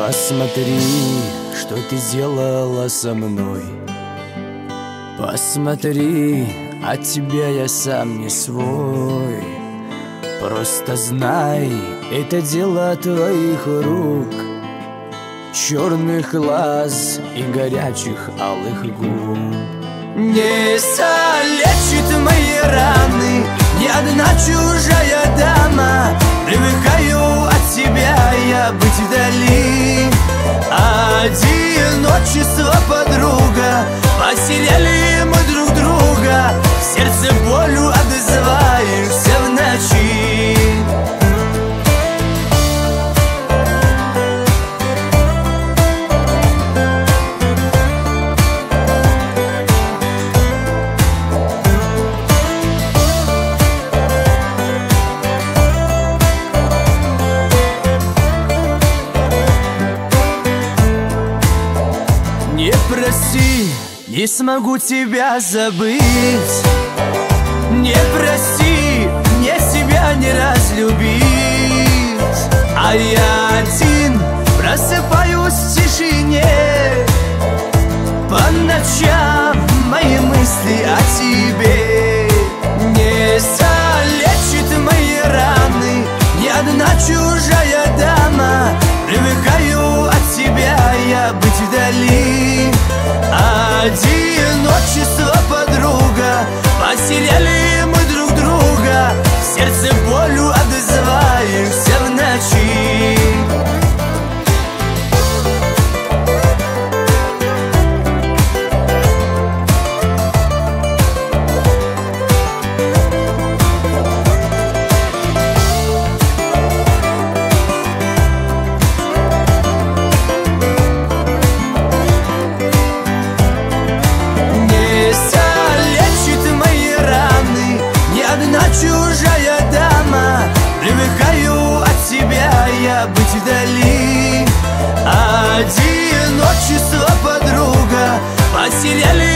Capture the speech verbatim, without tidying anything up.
Посмотри, что ты сделала со мной. Посмотри, от тебя я сам не свой. Просто знай, это дело твоих рук, черных глаз и горячих алых губ. Не залечит мои раны ни одна чужая дама. Привыкаю от тебя я быть вдали. Одиночество, подруга, потеряли мы друг друга. В сердце болью отзываешься в ночи. Не прости, не смогу тебя забыть. Не прости, мне себя не разлюбить. А я один просыпаюсь в тишине. По ночам мои мысли о тебе. Не залечит мои раны ни одна чужая дама. Привыкаю от тебя я быть вдали. Одиночество, подруга, потеряли мы друг друга. В сердце болью отзываешься в ночи. Чужая дама, привыкаю от тебя я быть вдали. Одиночество, подруга, потеряли